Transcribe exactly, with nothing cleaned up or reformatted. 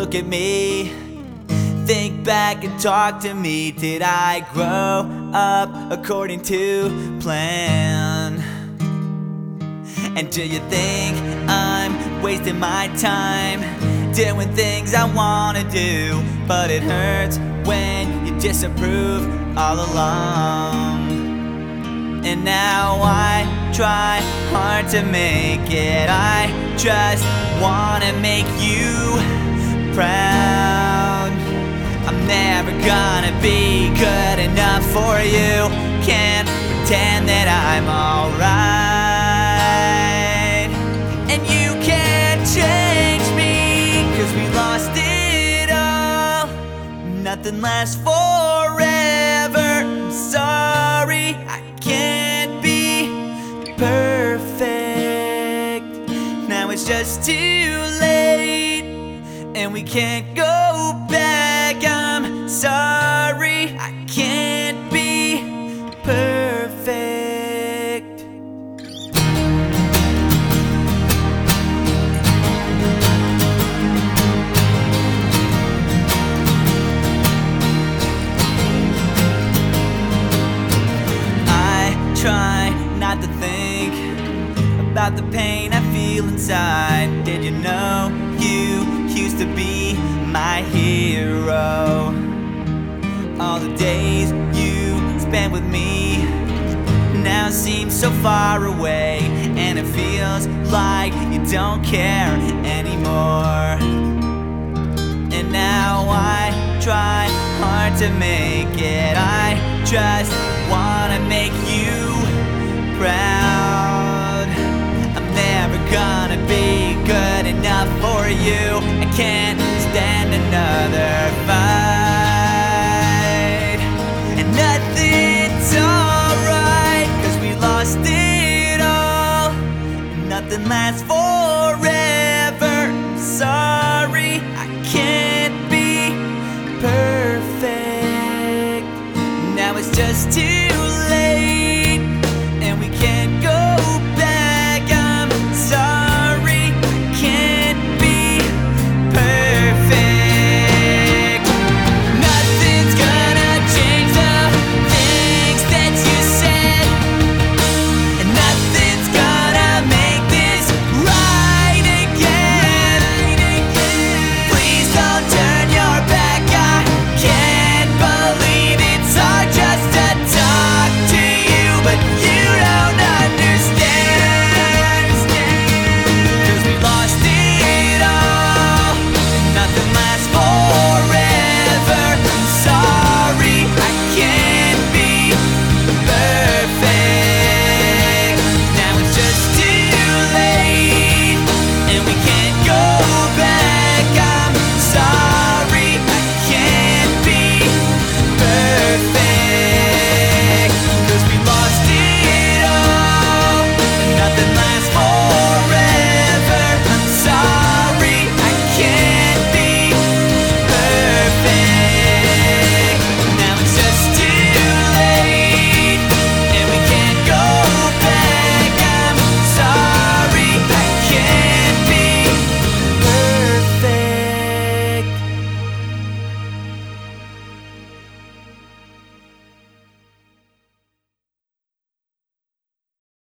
look at me. Think back and talk to me. Did I grow up according to plan? And do you think I'm wasting my time doing things I wanna do? But it hurts when you disapprove all along. And now I try hard to make it. I just wanna make you proud. I'm never gonna be good enough for you. Can't pretend that I'm alright. And you can't change me, 'cause we lost it all. Nothing lasts forever. I'm sorry, I can't be perfect. Now it's just too late, and we can't go back. I'm sorry, I can't be perfect. I try not to think about the pain I feel inside. Did you know you used to be my hero? All the days you spent with me now seem so far away, and it feels like you don't care anymore. And now I try hard to make it. I just wanna make you proud. I'm never gonna be good enough for you. I can't